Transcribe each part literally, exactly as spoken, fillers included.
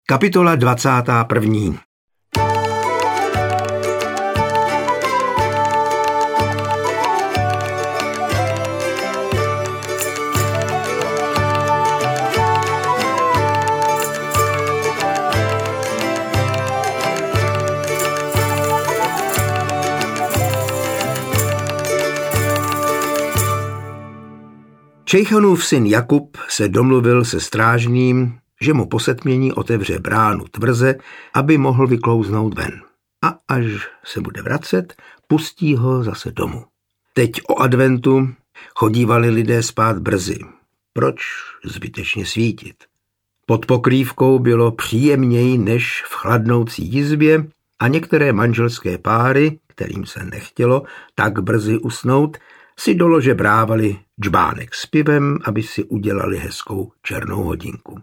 Kapitola dvacátá první. Šejchanův syn Jakub se domluvil se strážným, že mu po setmění otevře bránu tvrze, aby mohl vyklouznout ven. A až se bude vracet, pustí ho zase domů. Teď o adventu chodívali lidé spát brzy. Proč zbytečně svítit? Pod pokrývkou bylo příjemněji než v chladnoucí jizbě a některé manželské páry, kterým se nechtělo tak brzy usnout, si do lože brávali džbánek s pivem, aby si udělali hezkou černou hodinku.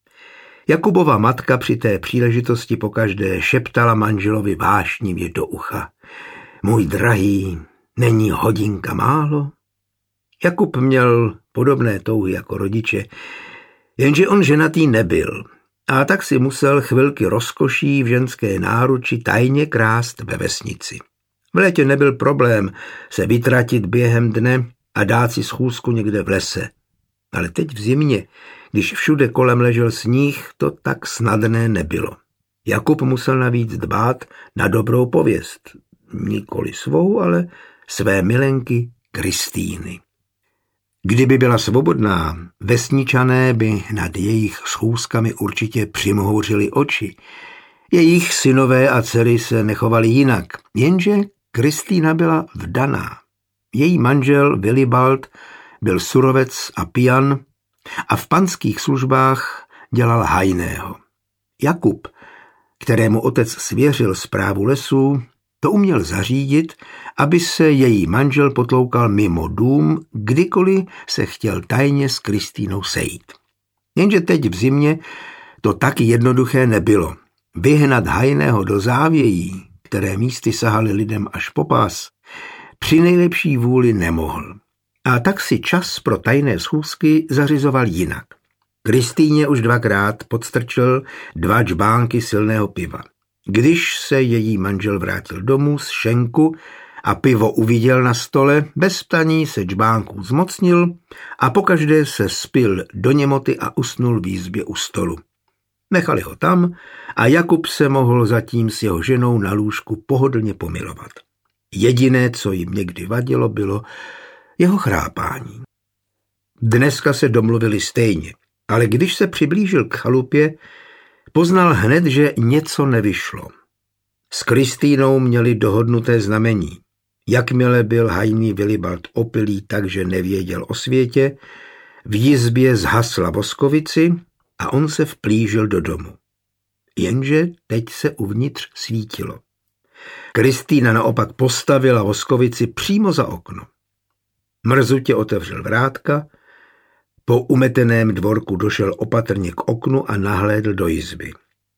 Jakubova matka při té příležitosti pokaždé šeptala manželovi vášnivě do ucha. Můj drahý, není hodinka málo? Jakub měl podobné touhy jako rodiče, jenže on ženatý nebyl a tak si musel chvilky rozkoší v ženské náruči tajně krást ve vesnici. V létě nebyl problém se vytratit během dne a dát si schůzku někde v lese. Ale teď v zimě, když všude kolem ležel sníh, to tak snadné nebylo. Jakub musel navíc dbát na dobrou pověst. Nikoli svou, ale své milenky Kristýny. Kdyby byla svobodná, vesničané by nad jejich schůzkami určitě přimhouřili oči. Jejich synové a dcery se nechovali jinak, jenže Kristýna byla vdaná. Její manžel Vilibald byl surovec a pijan a v panských službách dělal hajného. Jakub, kterému otec svěřil správu lesů, to uměl zařídit, aby se její manžel potloukal mimo dům, kdykoliv se chtěl tajně s Kristýnou sejít. Jenže teď v zimě to taky jednoduché nebylo. Vyhnat hajného do závějí, které místy sahaly lidem až po pás, při nejlepší vůli nemohl. A tak si čas pro tajné schůzky zařizoval jinak. Kristýně už dvakrát podstrčil dva džbánky silného piva. Když se její manžel vrátil domů z šenku a pivo uviděl na stole, bez ptaní se džbánků zmocnil a pokaždé se spil do němoty a usnul v jizbě u stolu. Nechali ho tam a Jakub se mohl zatím s jeho ženou na lůžku pohodlně pomilovat. Jediné, co jim někdy vadilo, bylo jeho chrápání. Dneska se domluvili stejně, ale když se přiblížil k chalupě, poznal hned, že něco nevyšlo. S Kristýnou měli dohodnuté znamení. Jakmile byl hajný Vilibald opilý tak, že nevěděl o světě, v jizbě zhasla voskovici a on se vplížil do domu. Jenže teď se uvnitř svítilo. Kristýna naopak postavila voskovici přímo za okno. Mrzutě otevřel vrátka, po umeteném dvorku došel opatrně k oknu a nahlédl do jizby.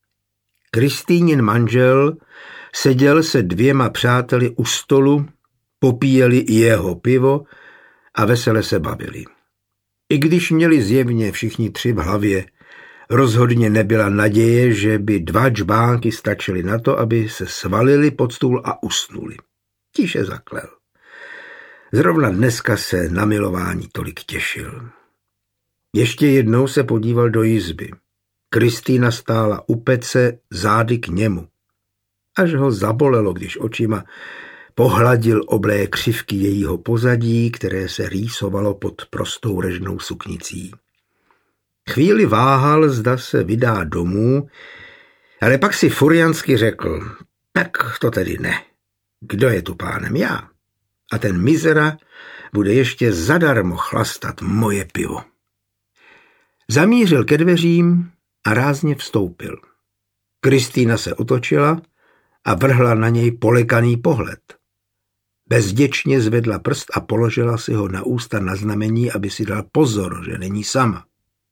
Kristýnin manžel seděl se dvěma přáteli u stolu, popíjeli i jeho pivo a vesele se bavili. I když měli zjevně všichni tři v hlavě, rozhodně nebyla naděje, že by dva džbánky stačily na to, aby se svalili pod stůl a usnuli. Tiše zaklel. Zrovna dneska se na milování tolik těšil. Ještě jednou se podíval do jizby. Kristýna stála u pece zády k němu. Až ho zabolelo, když očima pohladil oblé křivky jejího pozadí, které se rýsovalo pod prostou režnou suknicí. Chvíli váhal, zda se vydá domů, ale pak si furiansky řekl, tak to tedy ne. Kdo je tu pánem? Já. A ten mizera bude ještě zadarmo chlastat moje pivo. Zamířil ke dveřím a rázně vstoupil. Kristýna se otočila a vrhla na něj polekaný pohled. Bezděčně zvedla prst a položila si ho na ústa na znamení, aby si dal pozor, že není sama.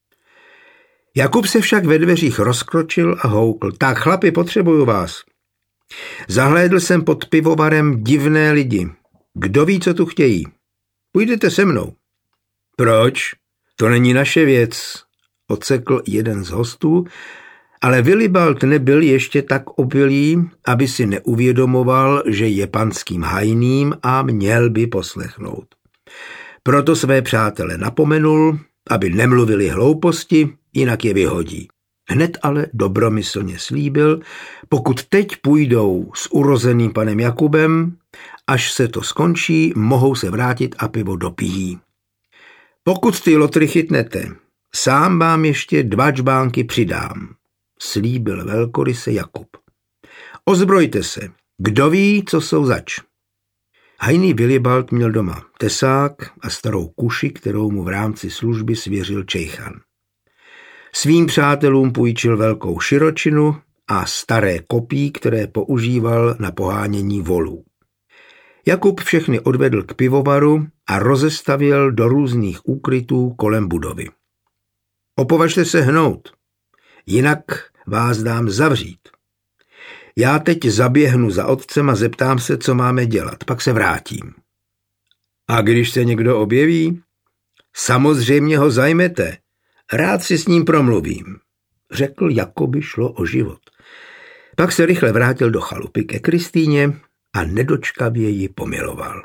Jakub se však ve dveřích rozkročil a houkl. Tak, chlapi, potřebuju vás. Zahlédl jsem pod pivovarem divné lidi. Kdo ví, co tu chtějí? Půjdete se mnou. Proč? To není naše věc, odsekl jeden z hostů Ale Vilibald nebyl ještě tak opilý, aby si neuvědomoval, že je panským hajným a měl by poslechnout. Proto své přátele napomenul, aby nemluvili hlouposti, jinak je vyhodí. Hned ale dobromyslně slíbil, pokud teď půjdou s urozeným panem Jakubem, až se to skončí, mohou se vrátit a pivo dopijí. Pokud ty lotry chytnete, sám vám ještě dva džbánky přidám, slíbil velkoryse Jakub. Ozbrojte se, kdo ví, co jsou zač. Hajný Vilibald měl doma tesák a starou kuši, kterou mu v rámci služby svěřil Čejchan. Svým přátelům půjčil velkou širočinu a staré kopí, které používal na pohánění volů. Jakub všechny odvedl k pivovaru a rozestavěl do různých úkrytů kolem budovy. Opovažte se hnout, jinak vás dám zavřít. Já teď zaběhnu za otcem a zeptám se, co máme dělat, pak se vrátím. A když se někdo objeví, samozřejmě ho zajmete, rád si s ním promluvím, řekl, jako by šlo o život. Pak se rychle vrátil do chalupy ke Kristýně a nedočkavě ji pomiloval.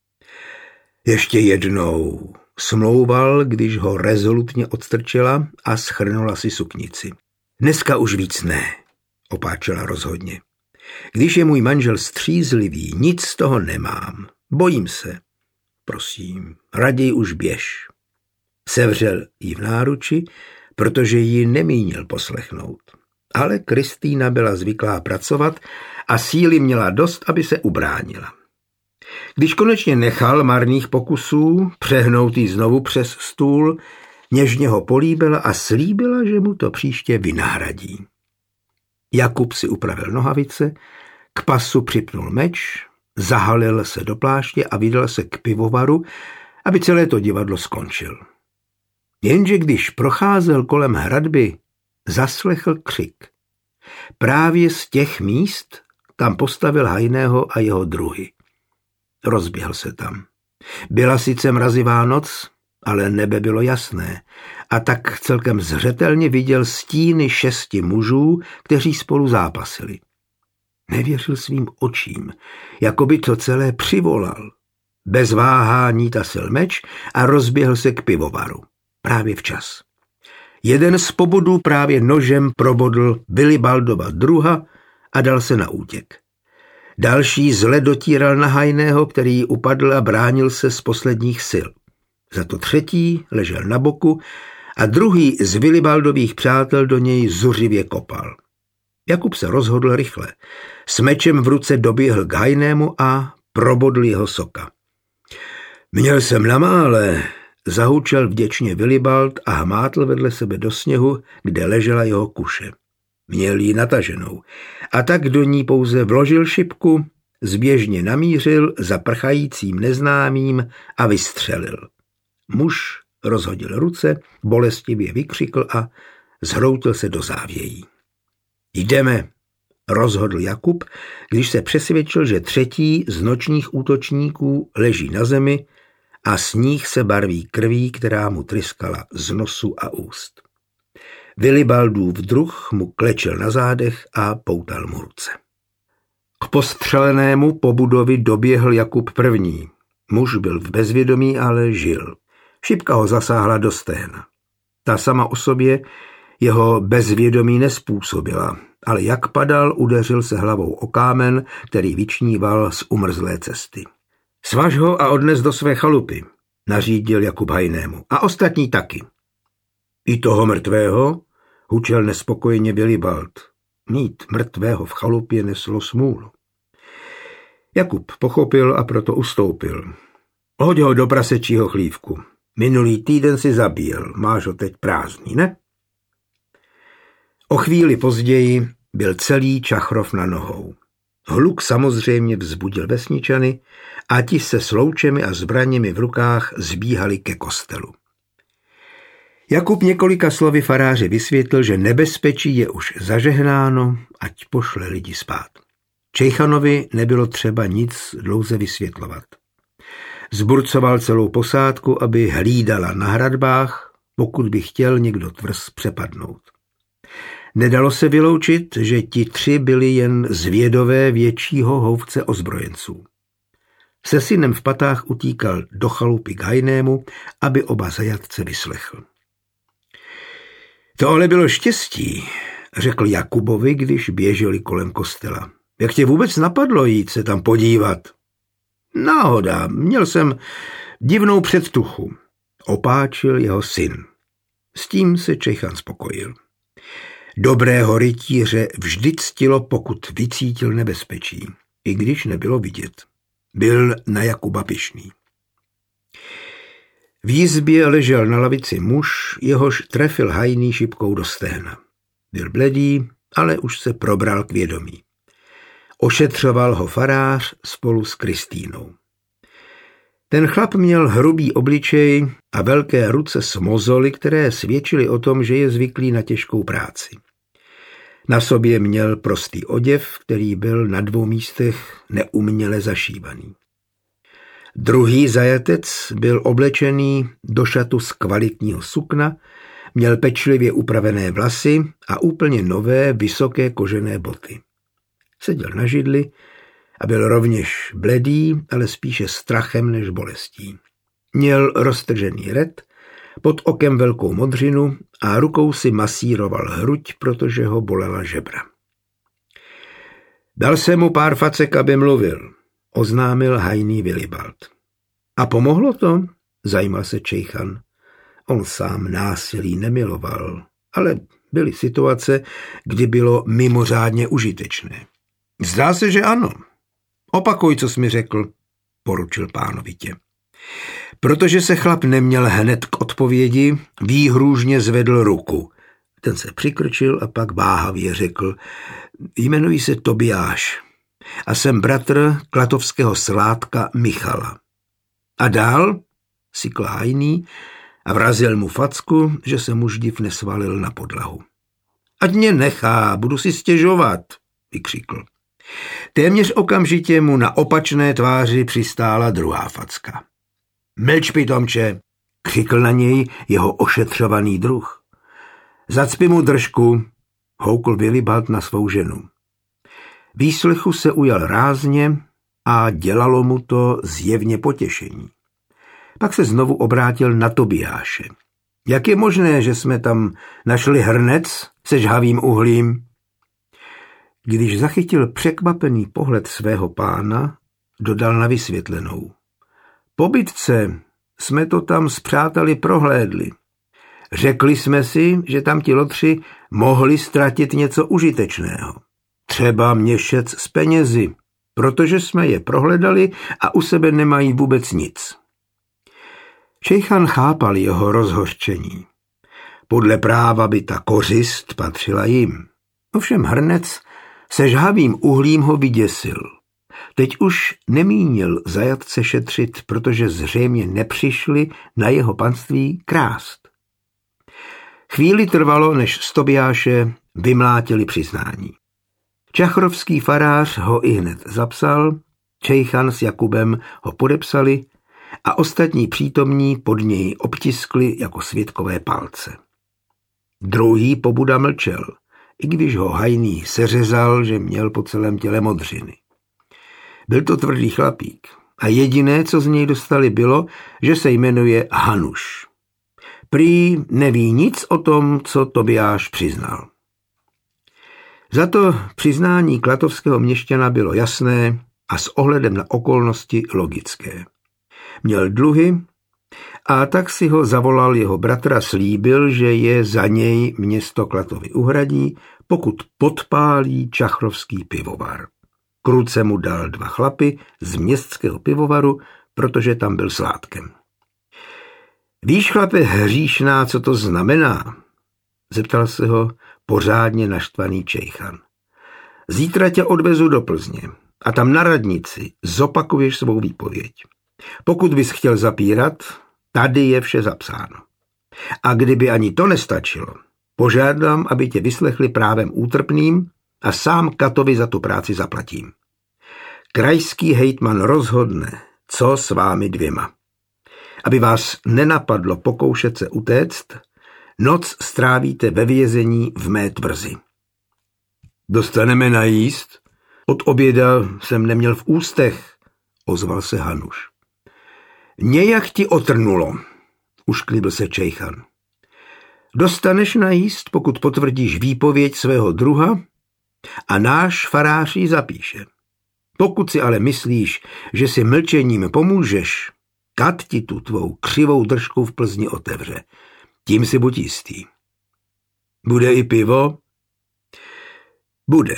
Ještě jednou, smlouval, když ho rezolutně odstrčila a schrnula si suknici. Dneska už víc ne, opáčela rozhodně. Když je můj manžel střízlivý, nic z toho nemám. Bojím se. Prosím, raději už běž. Sevřel jí v náruči, protože ji nemínil poslechnout. Ale Kristýna byla zvyklá pracovat a síly měla dost, aby se ubránila. Když konečně nechal marných pokusů přehnout jí znovu přes stůl, něžně ho políbila a slíbila, že mu to příště vynahradí. Jakub si upravil nohavice, k pasu připnul meč, zahalil se do pláště a vydal se k pivovaru, aby celé to divadlo skončil. Jenže když procházel kolem hradby, zaslechl křik. Právě z těch míst tam postavil hajného a jeho druhy. Rozběhl se tam. Byla sice mrazivá noc, ale nebe bylo jasné a tak celkem zřetelně viděl stíny šesti mužů, kteří spolu zápasili. Nevěřil svým očím, jako by to celé přivolal. Bez váhání tasil meč a rozběhl se k pivovaru. Právě včas. Jeden z pobodů právě nožem probodl Vilibaldova druha a dal se na útěk. Další zle dotíral na hajného, který upadl a bránil se z posledních sil. Za to třetí ležel na boku a druhý z Vilibaldových přátel do něj zuřivě kopal. Jakub se rozhodl rychle. S mečem v ruce doběhl k hajnému a probodl jeho soka. Měl jsem na mále, zahučel vděčně Vilibald a hmátl vedle sebe do sněhu, kde ležela jeho kuše. Měl ji nataženou a tak do ní pouze vložil šipku, zběžně namířil za prchajícím neznámým a vystřelil. Muž rozhodil ruce, bolestivě vykřikl a zhroutil se do závějí. Jdeme, rozhodl Jakub, když se přesvědčil, že třetí z nočních útočníků leží na zemi a sníh se barví krví, která mu tryskala z nosu a úst. Vilibaldův druh mu klečel na zádech a poutal mu ruce. K postřelenému po budově doběhl Jakub první. Muž byl v bezvědomí, ale žil. Šipka ho zasáhla do stehna. Ta sama o sobě jeho bezvědomí nespůsobila, ale jak padal, udeřil se hlavou o kámen, který vyčníval z umrzlé cesty. Svaž ho a odnes do své chalupy, nařídil Jakub hajnému, a ostatní taky. I toho mrtvého, hučel nespokojeně Vilibald. Mít mrtvého v chalupě neslo smůlu. Jakub pochopil a proto ustoupil. Hoď ho do prasečího chlívku. Minulý týden si zabíjel, máš ho teď prázdný, ne? O chvíli později byl celý Čachrov na nohou. Hluk samozřejmě vzbudil vesničany a ti se sloučemi a zbraněmi v rukách zbíhali ke kostelu. Jakub několika slovy faráře vysvětlil, že nebezpečí je už zažehnáno, ať pošle lidi spát. Čejchanovi nebylo třeba nic dlouze vysvětlovat. Zburcoval celou posádku, aby hlídala na hradbách, pokud by chtěl někdo tvrz přepadnout. Nedalo se vyloučit, že ti tři byli jen zvědové většího houfce ozbrojenců. Se synem v patách utíkal do chalupy k Hajnému, aby oba zajatce vyslechl. To ale bylo štěstí, řekl Jakubovi, když běželi kolem kostela. Jak tě vůbec napadlo jít se tam podívat? Náhoda, měl jsem divnou předtuchu, opáčil jeho syn. S tím se Čejchan spokojil. Dobrého rytíře vždy ctilo, pokud vycítil nebezpečí, i když nebylo vidět. Byl na Jakuba pyšný. V jizbě ležel na lavici muž, jehož trefil Hajný šipkou do stehna. Byl bledý, ale už se probral k vědomí. Ošetřoval ho farář spolu s Kristýnou. Ten chlap měl hrubý obličej a velké ruce s mozoly, které svědčily o tom, že je zvyklý na těžkou práci. Na sobě měl prostý oděv, který byl na dvou místech neuměle zašívaný. Druhý zajatec byl oblečený do šatu z kvalitního sukna, měl pečlivě upravené vlasy a úplně nové vysoké kožené boty. Seděl na židli a byl rovněž bledý, ale spíše strachem než bolestí. Měl roztržený ret, pod okem velkou modřinu a rukou si masíroval hruď, protože ho bolela žebra. Dal jsem mu pár facek, aby mluvil, oznámil Hajný Vilibald. A pomohlo to? Zajímal se Čejchan. On sám násilí nemiloval, ale byly situace, kdy bylo mimořádně užitečné. Zdá se, že ano. Opakuj, co jsi mi řekl, poručil pánovitě. Protože se chlap neměl hned k odpovědi, výhrůžně zvedl ruku. Ten se přikrčil a pak váhavě řekl, jmenuji se Tobiáš a jsem bratr klatovského sládka Michala. A dál, sykl Hajný a vrazil mu facku, že se muž div nesvalil na podlahu. Ať mě nechá, budu si stěžovat, vykřikl. Téměř okamžitě mu na opačné tváři přistála druhá facka. Mlč, pitomče, křikl na něj jeho ošetřovaný druh. Zacpi mu držku, houkl Vilibald na svou ženu. Výslechu se ujal rázně a dělalo mu to zjevně potěšení. Pak se znovu obrátil na Tobiáše. Jak je možné, že jsme tam našli hrnec se žhavým uhlím? Když zachytil překvapený pohled svého pána, dodal na vysvětlenou. Po bitce jsme to tam s přáteli prohlédli. Řekli jsme si, že tam ti lotři mohli ztratit něco užitečného. Třeba měšec s penězi, protože jsme je prohledali a u sebe nemají vůbec nic. Čejchan chápal jeho rozhořčení. Podle práva by ta kořist patřila jim. Ovšem hrnec se žhavým uhlím ho vyděsil. Teď už nemínil zajatce šetřit, protože zřejmě nepřišli na jeho panství krást. Chvíli trvalo, než z Tobiáše vymlátili přiznání. Čachrovský farář ho ihned zapsal, Čejchan s Jakubem ho podepsali a ostatní přítomní pod něj obtiskli jako svědkové palce. Druhý pobuda mlčel, i když ho Hajný seřezal, že měl po celém těle modřiny. Byl to tvrdý chlapík a jediné, co z něj dostali, bylo, že se jmenuje Hanuš. Prý neví nic o tom, co Tobiáš přiznal. Za to přiznání klatovského měšťana bylo jasné a s ohledem na okolnosti logické. Měl dluhy a tak si ho zavolal jeho bratr a slíbil, že je za něj město Klatovy uhradí, pokud podpálí čachrovský pivovar. Kruce mu dal dva chlapy z městského pivovaru, protože tam byl sládkem. Víš, chlape hříšná, co to znamená? Zeptal se ho pořádně naštvaný Čejchan. Zítra tě odvezu do Plzně a tam na radnici zopakuješ svou výpověď. Pokud bys chtěl zapírat, tady je vše zapsáno. A kdyby ani to nestačilo, požádám, aby tě vyslechli právem útrpným a sám Katovi za tu práci zaplatím. Krajský hejtman rozhodne, co s vámi dvěma. Aby vás nenapadlo pokoušet se utéct, Noc strávíte ve vězení v mé tvrzi. Dostaneme najíst? Od oběda jsem neměl v ústech, ozval se Hanuš. Nějak ti otrnulo, ušklíbil se Čejchan. Dostaneš najíst, pokud potvrdíš výpověď svého druha a náš farář ji zapíše. Pokud si ale myslíš, že si mlčením pomůžeš, kat ti tu tvou křivou držku v Plzni otevře. Tím si buď jistý. Bude i pivo? Bude.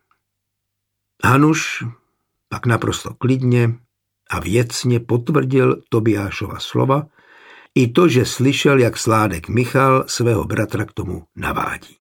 Hanuš pak naprosto klidně a věcně potvrdil Tobiášova slova i to, že slyšel, jak Sládek Michal svého bratra k tomu navádí.